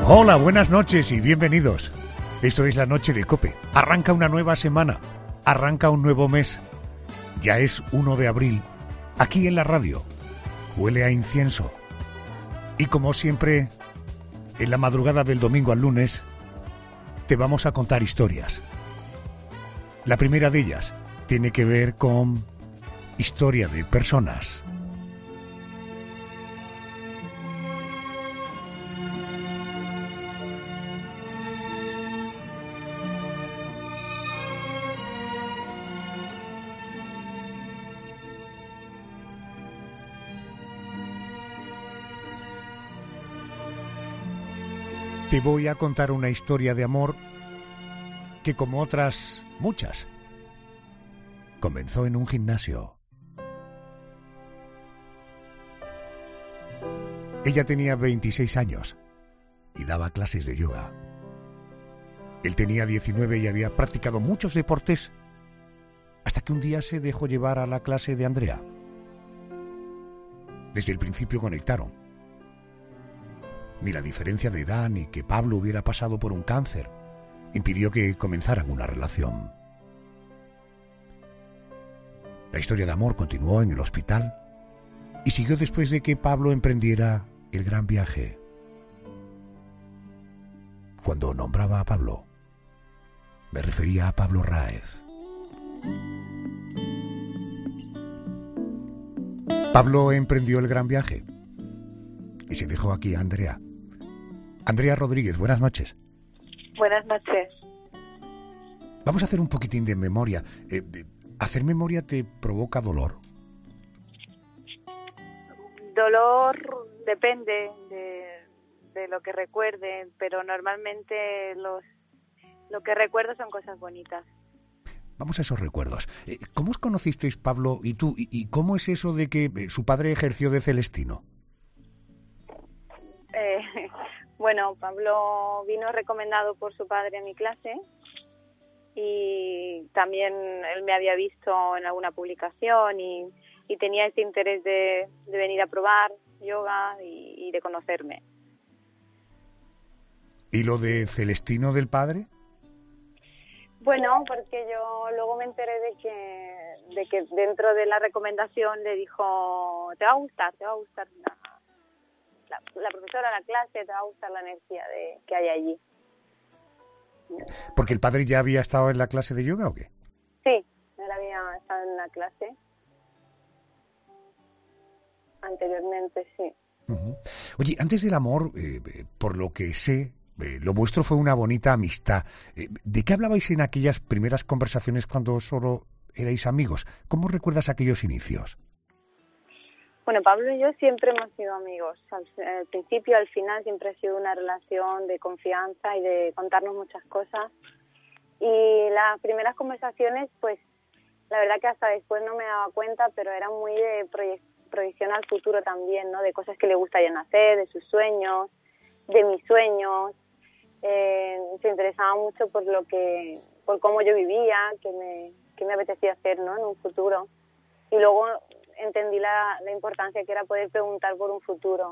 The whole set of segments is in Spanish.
Hola, buenas noches y bienvenidos. Esto es La Noche de COPE. Arranca una nueva semana, arranca un nuevo mes. Ya es 1 de abril. Aquí en la radio huele a incienso. Y como siempre, en la madrugada del domingo al lunes, te vamos a contar historias. La primera de ellas tiene que ver con historia de personas. Te voy a contar una historia de amor que, como otras muchas, comenzó en un gimnasio. Ella tenía 26 años y daba clases de yoga. Él tenía 19 y había practicado muchos deportes hasta que un día se dejó llevar a la clase de Andrea. Desde el principio conectaron. Ni la diferencia de edad ni que Pablo hubiera pasado por un cáncer impidió que comenzaran una relación. La historia de amor continuó en el hospital y siguió después de que Pablo emprendiera el gran viaje. Cuando nombraba a Pablo, me refería a Pablo Raez. Pablo emprendió el gran viaje y se dejó aquí a Andrea. Andrea Rodríguez, buenas noches. Buenas noches. Vamos a hacer un poquitín de memoria. ¿Hacer memoria te provoca dolor? Dolor depende de lo que recuerde, pero normalmente lo que recuerdo son cosas bonitas. Vamos a esos recuerdos. ¿Cómo os conocisteis, Pablo y tú? ¿Y cómo es eso de que su padre ejerció de celestino? Bueno, Pablo vino recomendado por su padre a mi clase y también él me había visto en alguna publicación y tenía ese interés de venir a probar yoga y de conocerme. ¿Y lo de celestino del padre? Bueno, porque yo luego me enteré de que dentro de la recomendación le dijo, te va a gustar la profesora, la clase, te va a gustar la energía que hay allí. ¿Porque el padre ya había estado en la clase de yoga o qué? Sí, él había estado en la clase anteriormente, sí. Uh-huh. Oye, antes del amor, por lo que sé, lo vuestro fue una bonita amistad. ¿De qué hablabais en aquellas primeras conversaciones cuando solo erais amigos? ¿Cómo recuerdas aquellos inicios? Bueno, Pablo y yo siempre hemos sido amigos. Al principio, al final, siempre ha sido una relación de confianza y de contarnos muchas cosas. Y las primeras conversaciones, pues, la verdad que hasta después no me daba cuenta, pero eran muy de proyección al futuro también, ¿no? De cosas que le gustarían hacer, de sus sueños, de mis sueños. Se interesaba mucho por cómo yo vivía, qué me apetecía hacer, ¿no? En un futuro. Y luego entendí la importancia que era poder preguntar por un futuro.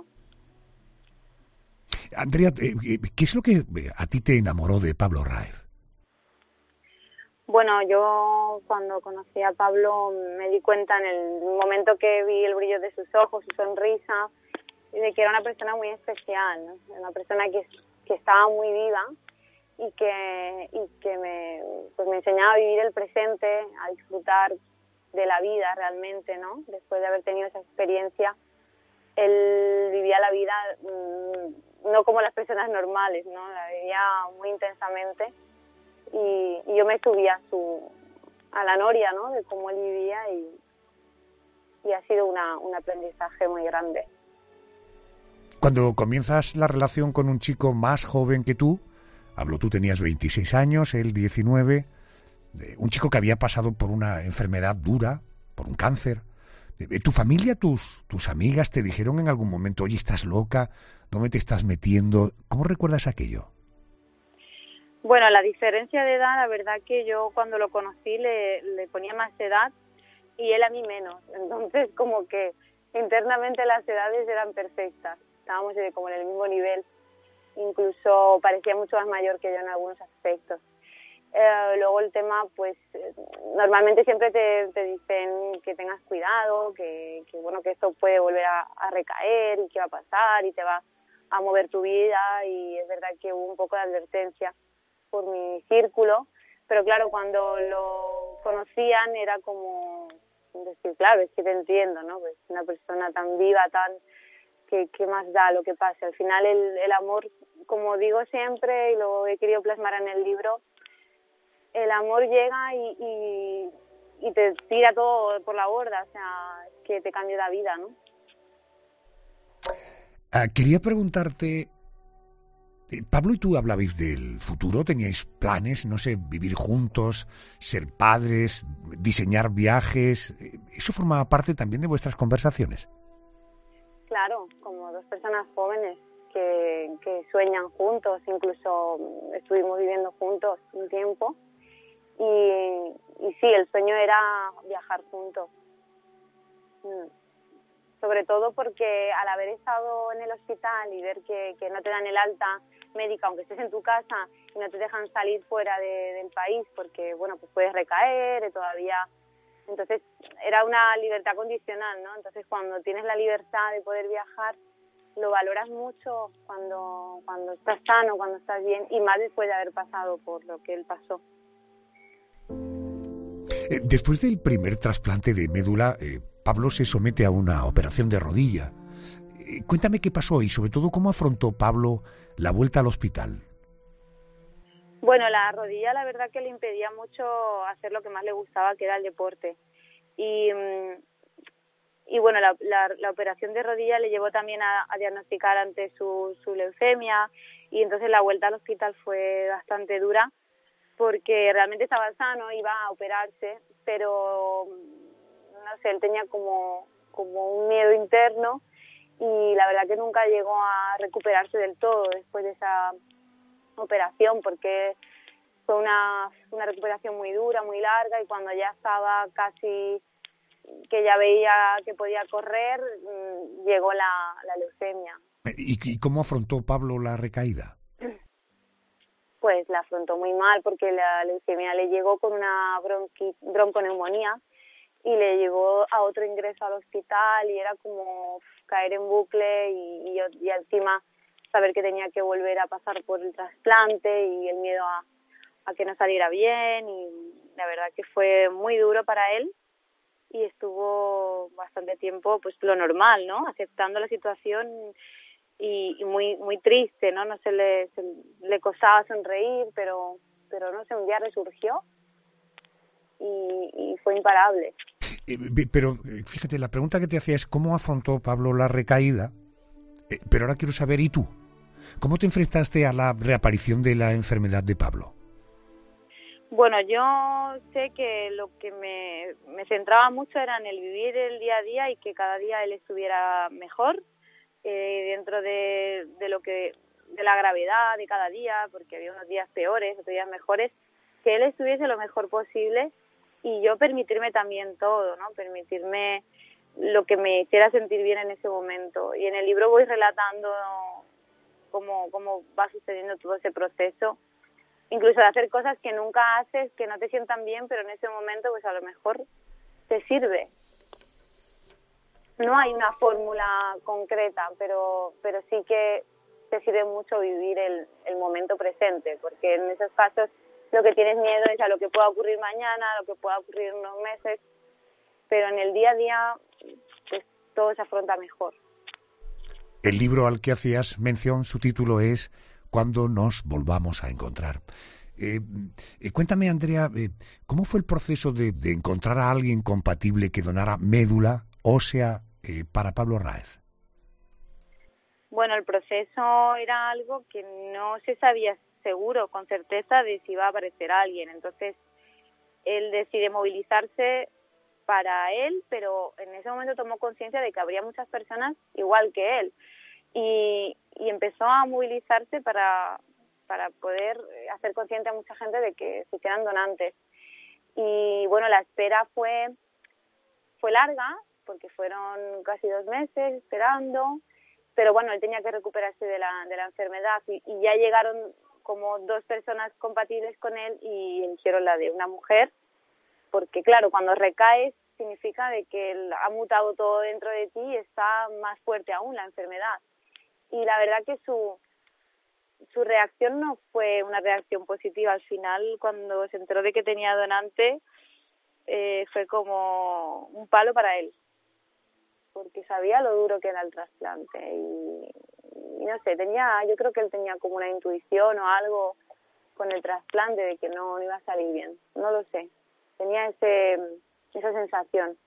Andrea, ¿qué es lo que a ti te enamoró de Pablo Raez? Bueno, yo cuando conocí a Pablo me di cuenta en el momento que vi el brillo de sus ojos, su sonrisa, y de que era una persona muy especial, ¿no? Una persona que estaba muy viva y que me enseñaba a vivir el presente, a disfrutar de la vida realmente, ¿no? Después de haber tenido esa experiencia, él vivía la vida no como las personas normales, ¿no? La vivía muy intensamente y yo me subí a la noria, ¿no? De cómo él vivía y ha sido un aprendizaje muy grande. Cuando comienzas la relación con un chico más joven que tú tenías 26 años, él 19, un chico que había pasado por una enfermedad dura, por un cáncer. ¿Tu familia, tus amigas te dijeron en algún momento, oye, estás loca, dónde te estás metiendo? ¿Cómo recuerdas aquello? Bueno, la diferencia de edad, la verdad que yo cuando lo conocí le ponía más edad y él a mí menos. Entonces, como que internamente las edades eran perfectas. Estábamos como en el mismo nivel. incluso parecía mucho más mayor que yo en algunos aspectos. Luego el tema, pues normalmente siempre te dicen que tengas cuidado, que bueno, que esto puede volver a recaer y que va a pasar y te va a mover tu vida, y es verdad que hubo un poco de advertencia por mi círculo, pero claro, cuando lo conocían era como decir, claro, es que te entiendo, ¿no? Pues una persona tan viva, tan que más da lo que pase. Al final el amor, como digo siempre y lo he querido plasmar en el libro, el amor llega y te tira todo por la borda, o sea, es que te cambia la vida, ¿no? Quería preguntarte, Pablo y tú hablabais del futuro, teníais planes, no sé, vivir juntos, ser padres, diseñar viajes. ¿Eso formaba parte también de vuestras conversaciones? Claro, como dos personas jóvenes que sueñan juntos, incluso estuvimos viviendo juntos un tiempo, y sí, el sueño era viajar juntos. Sobre todo porque al haber estado en el hospital y ver que no te dan el alta médica, aunque estés en tu casa, y no te dejan salir fuera del país porque, bueno, pues puedes recaer todavía. Entonces era una libertad condicional, ¿no? Entonces cuando tienes la libertad de poder viajar, lo valoras mucho cuando estás sano, cuando estás bien, y más después de haber pasado por lo que él pasó. Después del primer trasplante de médula, Pablo se somete a una operación de rodilla. Cuéntame qué pasó y sobre todo cómo afrontó Pablo la vuelta al hospital. Bueno, la rodilla la verdad que le impedía mucho hacer lo que más le gustaba, que era el deporte. Y bueno, la operación de rodilla le llevó también a diagnosticar antes su leucemia, y entonces la vuelta al hospital fue bastante dura porque realmente estaba sano, iba a operarse, pero no sé, él tenía como un miedo interno, y la verdad que nunca llegó a recuperarse del todo después de esa operación, porque fue una recuperación muy dura, muy larga, y cuando ya estaba casi que ya veía que podía correr, llegó la leucemia. ¿Y cómo afrontó Pablo la recaída? Pues la afrontó muy mal, porque la leucemia le llegó con una bronconeumonía y le llevó a otro ingreso al hospital, y era como caer en bucle y encima saber que tenía que volver a pasar por el trasplante y el miedo a que no saliera bien, y la verdad que fue muy duro para él, y estuvo bastante tiempo pues lo normal, ¿no? Aceptando la situación y muy muy triste, ¿no? No se le costaba sonreír, pero no sé, un día resurgió y fue imparable. Pero fíjate, la pregunta que te hacía es cómo afrontó Pablo la recaída, pero ahora quiero saber, ¿y tú? ¿Cómo te enfrentaste a la reaparición de la enfermedad de Pablo? Bueno, yo sé que lo que me centraba mucho era en el vivir el día a día, y que cada día él estuviera mejor, dentro de la gravedad de cada día, porque había unos días peores, otros días mejores, que él estuviese lo mejor posible, y yo permitirme también todo, ¿no? Permitirme lo que me hiciera sentir bien en ese momento. Y en el libro voy relatando cómo va sucediendo todo ese proceso, incluso de hacer cosas que nunca haces, que no te sientan bien, pero en ese momento pues a lo mejor te sirve. No hay una fórmula concreta, pero sí que te sirve mucho vivir el momento presente, porque en esos casos lo que tienes miedo es a lo que pueda ocurrir mañana, a lo que pueda ocurrir en unos meses, pero en el día a día pues todo se afronta mejor. El libro al que hacías mención, su título es Cuando nos volvamos a encontrar. Cuéntame, Andrea, ¿cómo fue el proceso de encontrar a alguien compatible que donara médula ósea para Pablo Ráez? Bueno, el proceso era algo que no se sabía seguro, con certeza, de si iba a aparecer alguien. Entonces, él decide movilizarse para él, pero en ese momento tomó conciencia de que habría muchas personas igual que él. Y empezó a movilizarse para poder hacer consciente a mucha gente de que se quedan donantes. Y bueno, la espera fue larga, porque fueron casi 2 meses esperando, pero bueno, él tenía que recuperarse de la enfermedad y ya llegaron como 2 personas compatibles con él y eligieron la de una mujer, porque claro, cuando recaes significa de que ha mutado todo dentro de ti y está más fuerte aún la enfermedad. Y la verdad que su reacción no fue una reacción positiva. Al final, cuando se enteró de que tenía donante, fue como un palo para él, porque sabía lo duro que era el trasplante y no sé, yo creo que él tenía como una intuición o algo con el trasplante de que no iba a salir bien, no lo sé, tenía esa sensación.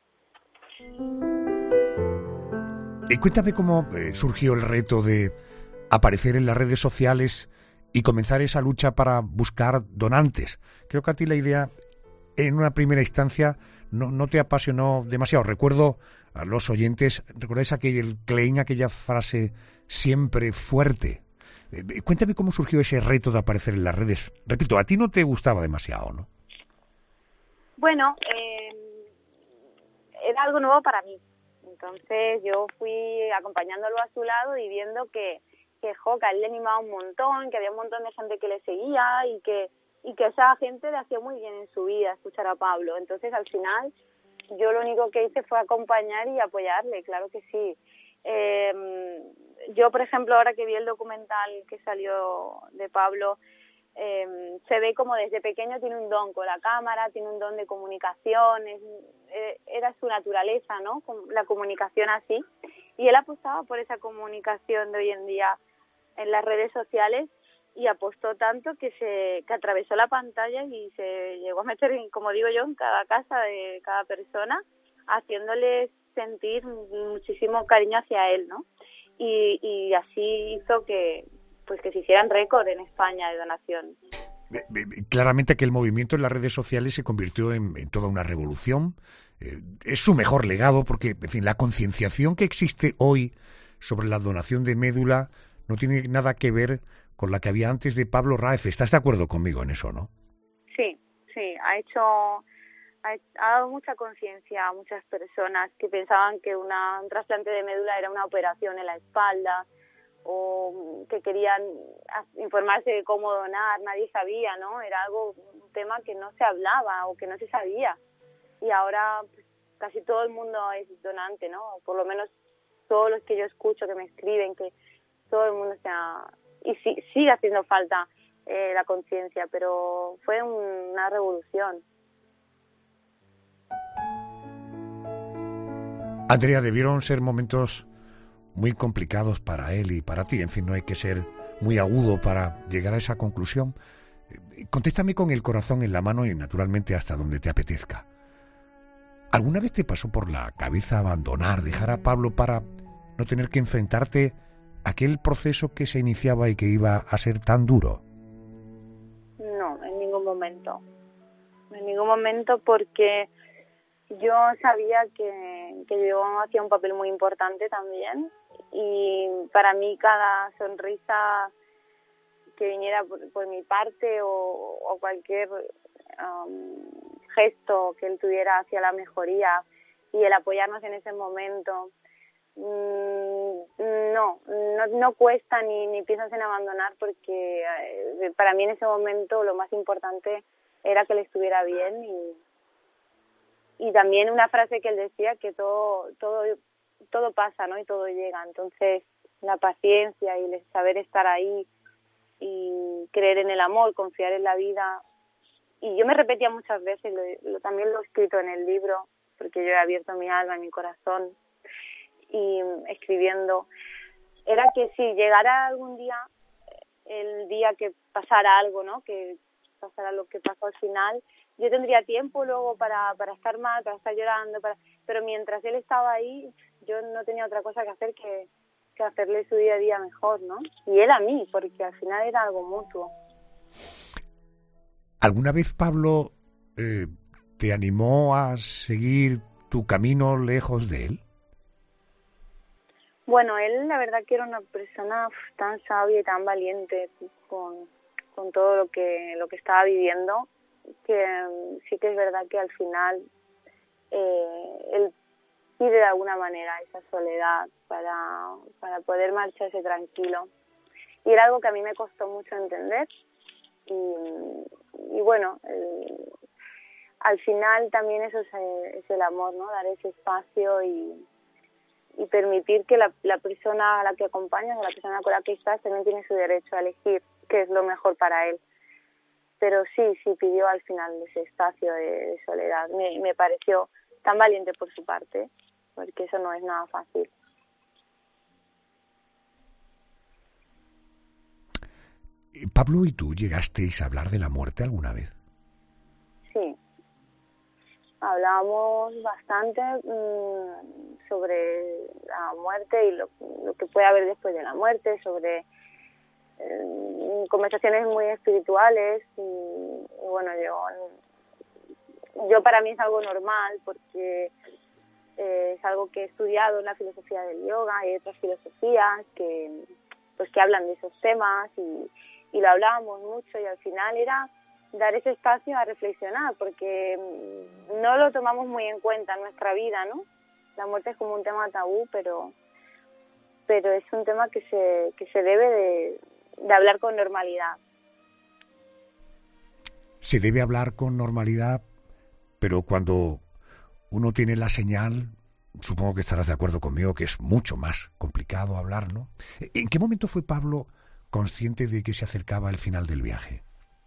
Y cuéntame cómo surgió el reto de aparecer en las redes sociales y comenzar esa lucha para buscar donantes. Creo que a ti la idea, en una primera instancia, no te apasionó demasiado. Recuerdo a los oyentes, ¿recordáis aquel claim, aquella frase siempre fuerte? Cuéntame cómo surgió ese reto de aparecer en las redes. Repito, a ti no te gustaba demasiado, ¿no? Bueno, era algo nuevo para mí. Entonces yo fui acompañándolo a su lado y viendo que a él le animaba un montón, que había un montón de gente que le seguía y que esa gente le hacía muy bien en su vida escuchar a Pablo. Entonces al final yo lo único que hice fue acompañar y apoyarle, claro que sí. Yo, por ejemplo, ahora que vi el documental que salió de Pablo, se ve como desde pequeño tiene un don con la cámara, tiene un don de comunicación, era su naturaleza, ¿no? La comunicación así. Y él apostaba por esa comunicación de hoy en día en las redes sociales y apostó tanto que atravesó la pantalla y se llegó a meter, como digo yo, en cada casa de cada persona, haciéndoles sentir muchísimo cariño hacia él, ¿no? Y así hizo que se hicieran récord en España de donación. Claramente que el movimiento en las redes sociales se convirtió en toda una revolución. Es su mejor legado porque, en fin, la concienciación que existe hoy sobre la donación de médula no tiene nada que ver con la que había antes de Pablo Ráez. ¿Estás de acuerdo conmigo en eso, no? Sí, ha dado mucha conciencia a muchas personas que pensaban que un trasplante de médula era una operación en la espalda o que querían informarse de cómo donar, nadie sabía, ¿no? Era un tema que no se hablaba o que no se sabía. Y ahora pues, casi todo el mundo es donante, ¿no? Por lo menos todos los que yo escucho que me escriben, que todo el mundo y sigue haciendo falta la conciencia, pero fue una revolución. Andrea, debieron ser momentos muy complicados para él y para ti. En fin, no hay que ser muy agudo para llegar a esa conclusión. Contéstame con el corazón en la mano y naturalmente hasta donde te apetezca. ¿Alguna vez te pasó por la cabeza abandonar, dejar a Pablo para no tener que enfrentarte a aquel proceso que se iniciaba y que iba a ser tan duro? No, en ningún momento. En ningún momento, porque yo sabía que yo hacía un papel muy importante también y para mí cada sonrisa que viniera por mi parte o cualquier gesto que él tuviera hacia la mejoría y el apoyarnos en ese momento, no cuesta ni piensas en abandonar, porque para mí en ese momento lo más importante era que él estuviera bien y también una frase que él decía, que todo pasa, ¿no? Y todo llega. Entonces la paciencia y el saber estar ahí y creer en el amor, confiar en la vida. Y yo me repetía muchas veces, también lo he escrito en el libro, porque yo he abierto mi alma y mi corazón y escribiendo, era que si llegara algún día, el día que pasara algo, ¿no? Que pasara lo que pasó al final, yo tendría tiempo luego para estar mal, para estar llorando, pero mientras él estaba ahí, yo no tenía otra cosa que hacer que hacerle su día a día mejor, ¿no? Y él a mí, porque al final era algo mutuo. ¿Alguna vez Pablo te animó a seguir tu camino lejos de él? Bueno, él la verdad que era una persona tan sabia y tan valiente con todo lo que estaba viviendo, que sí que es verdad que al final él elegir de alguna manera esa soledad para poder marcharse tranquilo. Y era algo que a mí me costó mucho entender. Y bueno, al final también eso es el amor, ¿no? Dar ese espacio y permitir que la persona a la que acompañas, o la persona con la que estás, también tiene su derecho a elegir qué es lo mejor para él. Pero sí pidió al final ese espacio de soledad. Me pareció tan valiente por su parte, porque eso no es nada fácil. Pablo y tú llegasteis a hablar de la muerte alguna vez. Sí, hablábamos bastante sobre la muerte y lo que puede haber después de la muerte, sobre conversaciones muy espirituales y bueno, yo para mí es algo normal porque es algo que he estudiado en la filosofía del yoga y otras filosofías que hablan de esos temas y lo hablábamos mucho y al final era dar ese espacio a reflexionar porque no lo tomamos muy en cuenta en nuestra vida, ¿no? La muerte es como un tema tabú, pero es un tema que se debe de hablar con normalidad. Se debe hablar con normalidad, pero cuando uno tiene la señal, supongo que estarás de acuerdo conmigo que es mucho más complicado hablar, ¿no? ¿En qué momento fue Pablo consciente de que se acercaba el final del viaje?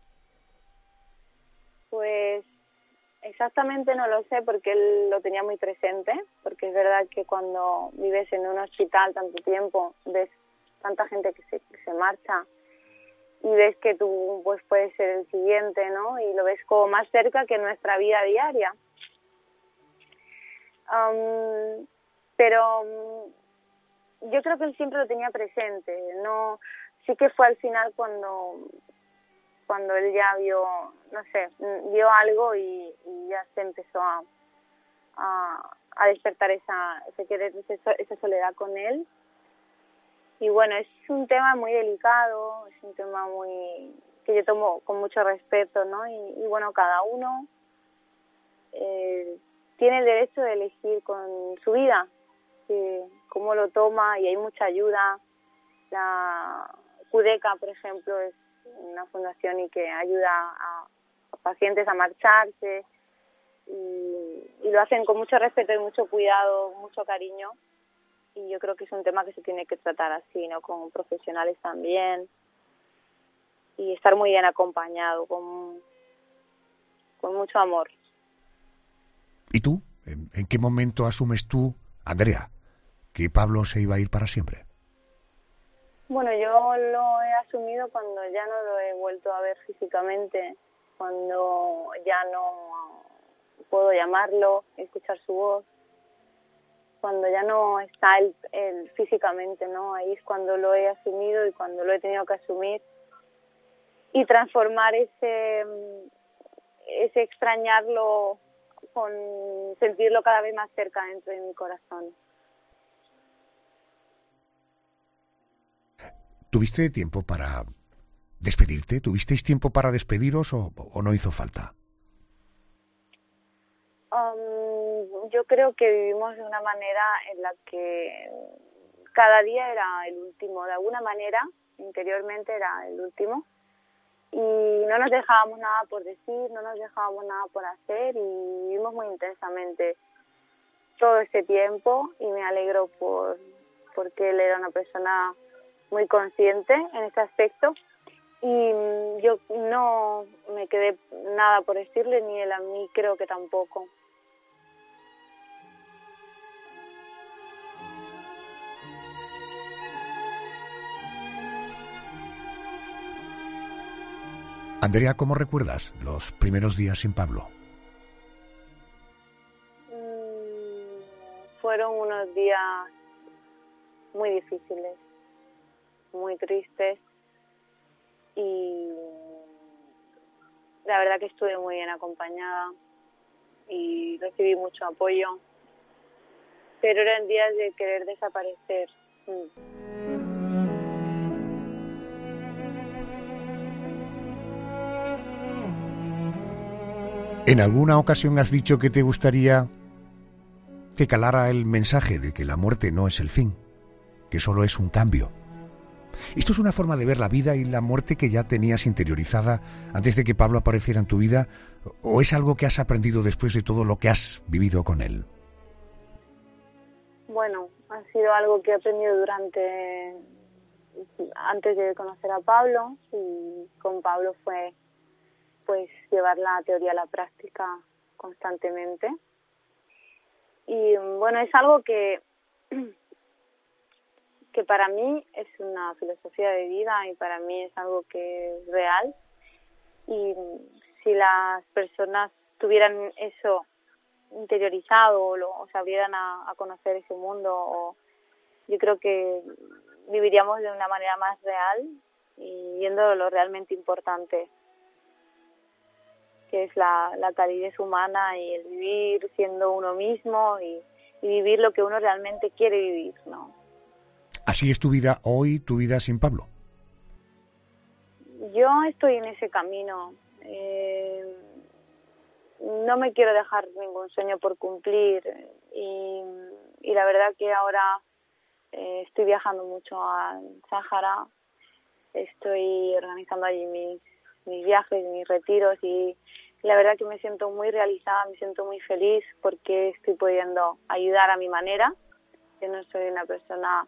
Pues exactamente no lo sé porque él lo tenía muy presente, porque es verdad que cuando vives en un hospital tanto tiempo, ves tanta gente que se marcha y ves que tú pues puedes ser el siguiente, ¿no? Y lo ves como más cerca que nuestra vida diaria. Pero yo creo que él siempre lo tenía presente, ¿no? Sí que fue al final cuando él ya vio algo y ya se empezó a despertar ese querer, esa soledad con él. Y bueno, es un tema muy delicado, es un tema que yo tomo con mucho respeto, ¿no? Y bueno, cada uno tiene el derecho de elegir con su vida cómo lo toma y hay mucha ayuda. La Cudeca, por ejemplo, es una fundación y que ayuda a pacientes a marcharse y lo hacen con mucho respeto y mucho cuidado, mucho cariño. Y yo creo que es un tema que se tiene que tratar así, ¿no? Con profesionales también y estar muy bien acompañado, con mucho amor. ¿Y tú? ¿En qué momento asumes tú, Andrea, que Pablo se iba a ir para siempre? Bueno, yo lo he asumido cuando ya no lo he vuelto a ver físicamente, cuando ya no puedo llamarlo, escuchar su voz, cuando ya no está él físicamente, ¿no? Ahí es cuando lo he asumido y cuando lo he tenido que asumir y transformar ese extrañarlo con sentirlo cada vez más cerca dentro de mi corazón. ¿Tuviste tiempo para despedirte? ¿Tuvisteis tiempo para despediros o no hizo falta? Yo creo que vivimos de una manera en la que cada día era el último, de alguna manera, interiormente era el último, y no nos dejábamos nada por decir, no nos dejábamos nada por hacer, y vivimos muy intensamente todo este tiempo, y me alegro porque él era una persona muy consciente en este aspecto, y yo no me quedé nada por decirle, ni él a mí creo que tampoco. Andrea, ¿cómo recuerdas los primeros días sin Pablo? Fueron unos días muy difíciles, muy tristes, y la verdad que estuve muy bien acompañada y recibí mucho apoyo, pero eran días de querer desaparecer. ¿En alguna ocasión has dicho que te gustaría que calara el mensaje de que la muerte no es el fin, que solo es un cambio. ¿Esto es una forma de ver la vida y la muerte que ya tenías interiorizada antes de que Pablo apareciera en tu vida, o es algo que has aprendido después de todo lo que has vivido con él? Bueno, ha sido algo que he aprendido antes de conocer a Pablo, y con Pablo fue pues llevar la teoría a la práctica constantemente. Y bueno, es algo que para mí es una filosofía de vida y para mí es algo que es real. Y si las personas tuvieran eso interiorizado o se abrieran a conocer ese mundo, yo creo que viviríamos de una manera más real y viendo lo realmente importante, que es la calidez humana y el vivir siendo uno mismo y vivir lo que uno realmente quiere vivir, ¿no? ¿Así es tu vida hoy, tu vida sin Pablo? Yo estoy en ese camino. No me quiero dejar ningún sueño por cumplir y la verdad que ahora estoy viajando mucho al Sáhara, estoy organizando allí mis viajes, mis retiros y la verdad que me siento muy realizada, me siento muy feliz porque estoy pudiendo ayudar a mi manera. Yo no soy una persona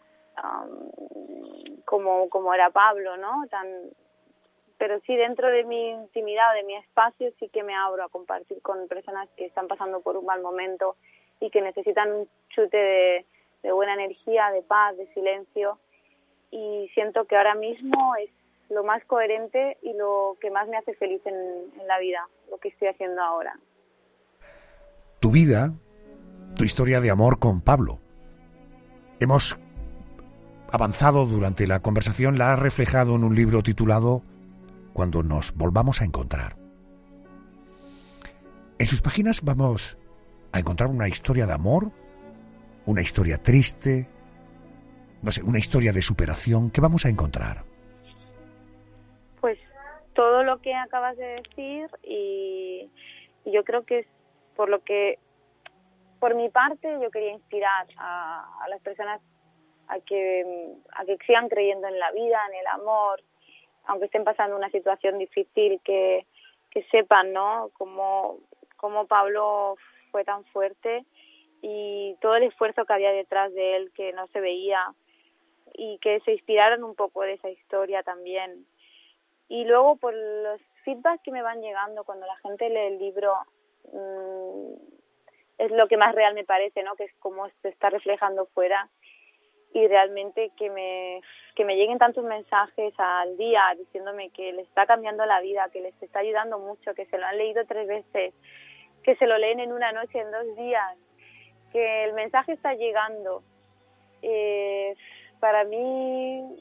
como era Pablo, ¿no? Pero sí, dentro de mi intimidad, de mi espacio, sí que me abro a compartir con personas que están pasando por un mal momento y que necesitan un chute de buena energía, de paz, de silencio. Y siento que ahora mismo es lo más coherente y lo que más me hace feliz en la vida, lo que estoy haciendo ahora. Tu vida, tu historia de amor con Pablo. Hemos avanzado durante la conversación, la has reflejado en un libro titulado Cuando nos volvamos a encontrar. En sus páginas vamos a encontrar una historia de amor, una historia triste, no sé, una historia de superación. ¿Qué vamos a encontrar? Pues todo lo que acabas de decir y yo creo que es por mi parte yo quería inspirar a las personas a que sigan creyendo en la vida, en el amor, aunque estén pasando una situación difícil, que sepan, ¿no?, cómo Pablo fue tan fuerte y todo el esfuerzo que había detrás de él que no se veía, y que se inspiraron un poco de esa historia también. Y luego por los feedbacks que me van llegando cuando la gente lee el libro, es lo que más real me parece, ¿no?, que es cómo se está reflejando fuera. Y realmente que me lleguen tantos mensajes al día diciéndome que les está cambiando la vida, que les está ayudando mucho, que se lo han leído 3 veces, que se lo leen en una noche, en 2 días, que el mensaje está llegando. Para mí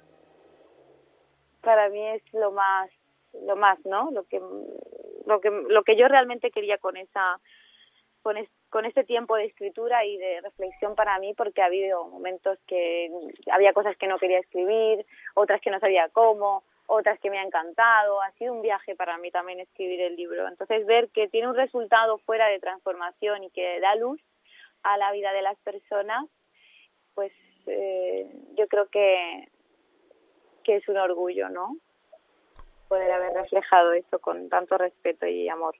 es lo más, ¿no?, lo que yo realmente quería con este tiempo de escritura y de reflexión para mí, porque ha habido momentos que había cosas que no quería escribir, otras que no sabía cómo, otras que me ha encantado. Ha sido un viaje para mí también escribir el libro. Entonces, ver que tiene un resultado fuera de transformación y que da luz a la vida de las personas, pues yo creo que es un orgullo, ¿no?, poder haber reflejado eso con tanto respeto y amor.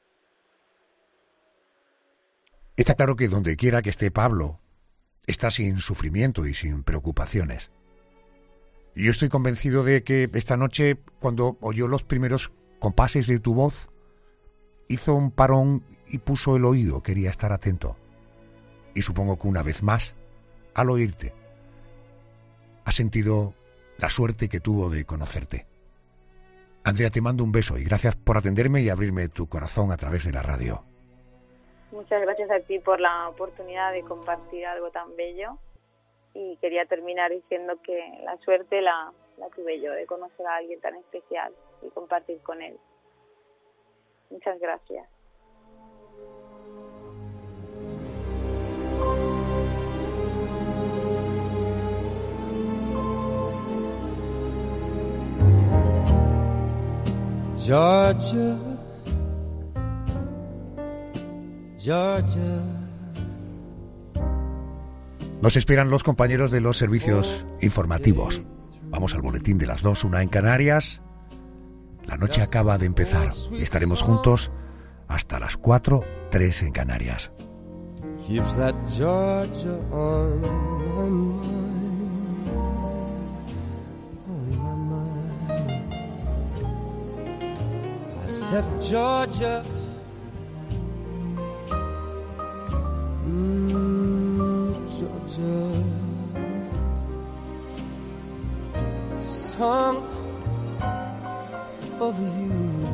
Está claro que donde quiera que esté Pablo, está sin sufrimiento y sin preocupaciones. Yo estoy convencido de que esta noche, cuando oyó los primeros compases de tu voz, hizo un parón y puso el oído, quería estar atento. Y supongo que una vez más, al oírte, ha sentido la suerte que tuvo de conocerte. Andrea, te mando un beso y gracias por atenderme y abrirme tu corazón a través de la radio. Muchas gracias a ti por la oportunidad de compartir algo tan bello, y quería terminar diciendo que la suerte la tuve yo de conocer a alguien tan especial y compartir con él. Muchas gracias. Georgia, Georgia, Nos esperan los compañeros de los servicios informativos. Vamos al boletín de las 2, 1 en Canarias. La noche acaba de empezar y estaremos juntos hasta las 4, 3 en Canarias. Keeps that Georgia on my mind, on my mind. I said Georgia, Georgia. A song of you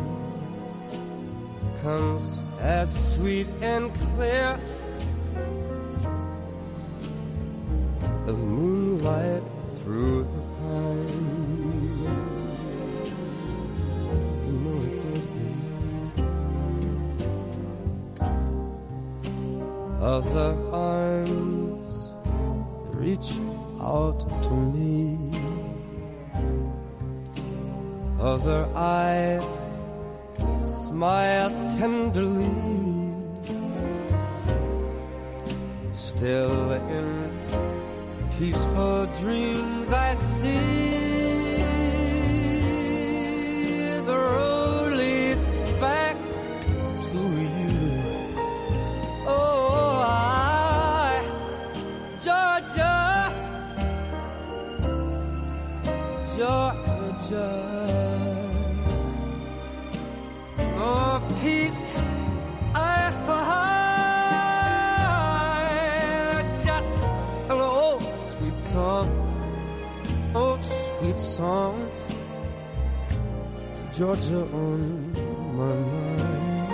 comes as sweet and clear as moonlight through the pine. You know it does, baby. Other arms reach out to me. Other eyes smile tenderly. Still in peaceful dreams I see the road leads back to you. Oh, Georgia, Georgia. Oh, peace I find, just an old sweet song, old sweet song, Georgia on my mind.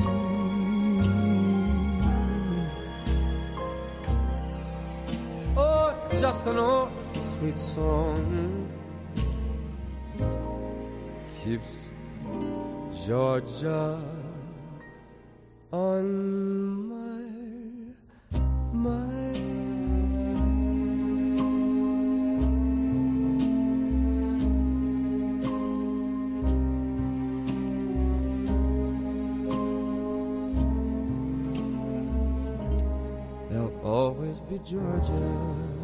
Oh, just an old sweet song keeps Georgia on my mind. There'll always be Georgia.